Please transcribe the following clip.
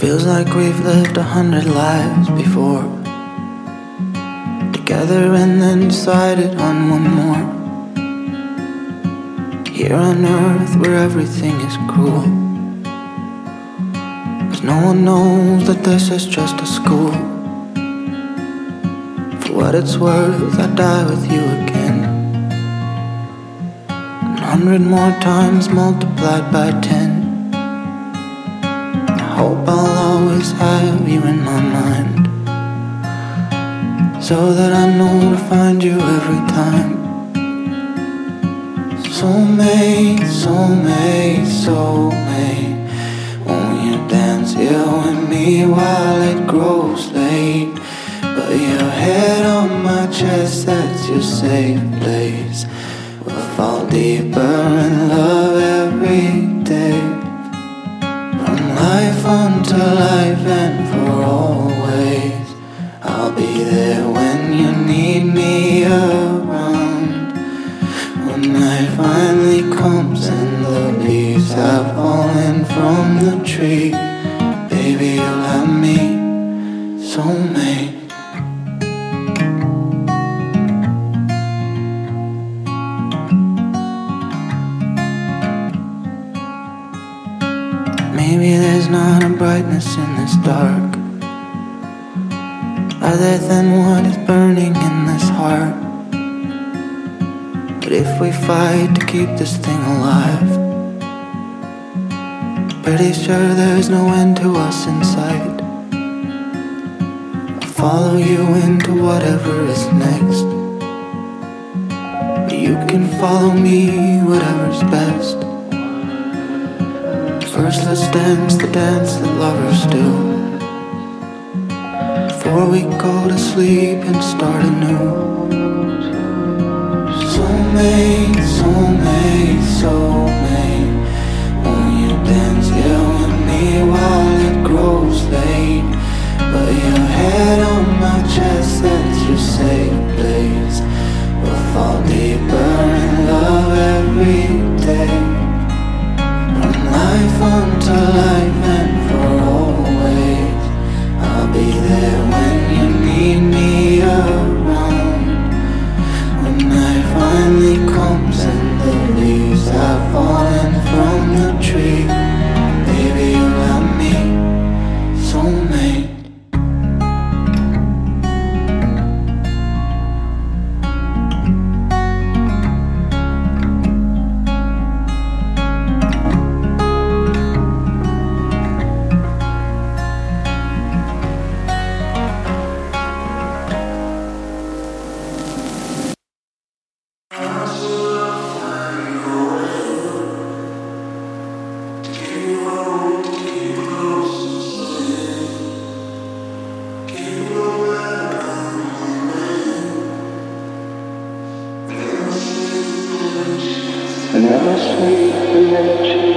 Feels like we've lived 100 lives before, together and then decided on one more. Here on earth where everything is cruel, 'cause no one knows that this is just a school. For what it's worth, I'd die with you again, 100 more times multiplied by 10. Hope I'll always have you in my mind, so that I know to find you every time. Soulmate, soulmate, soulmate, won't you dance here with me while it grows late? Put your head on my chest, that's your safe place. We'll fall deeper in love every day. Life unto life and for always, I'll be there when you need me around. When night finally comes and the leaves have fallen from the tree, baby, you'll have me, soulmate. Maybe there's not a brightness in this dark, other than what is burning in this heart. But if we fight to keep this thing alive, pretty sure there's no end to us in sight. I'll follow you into whatever is next, but you can follow me, whatever's best. First let's dance the dance that lovers do, before we go to sleep and start anew. Soulmate, soulmate, soulmate, won't you dance here with me while it grows late? Put your head on my chest, that's your safe place. We'll fall deeper in love every day. Life unto life and for always, I'll be there when you need me around. When night finally comes and the leaves have fallen from the tree, baby, you'll have me, soulmate. And never sleep in energy.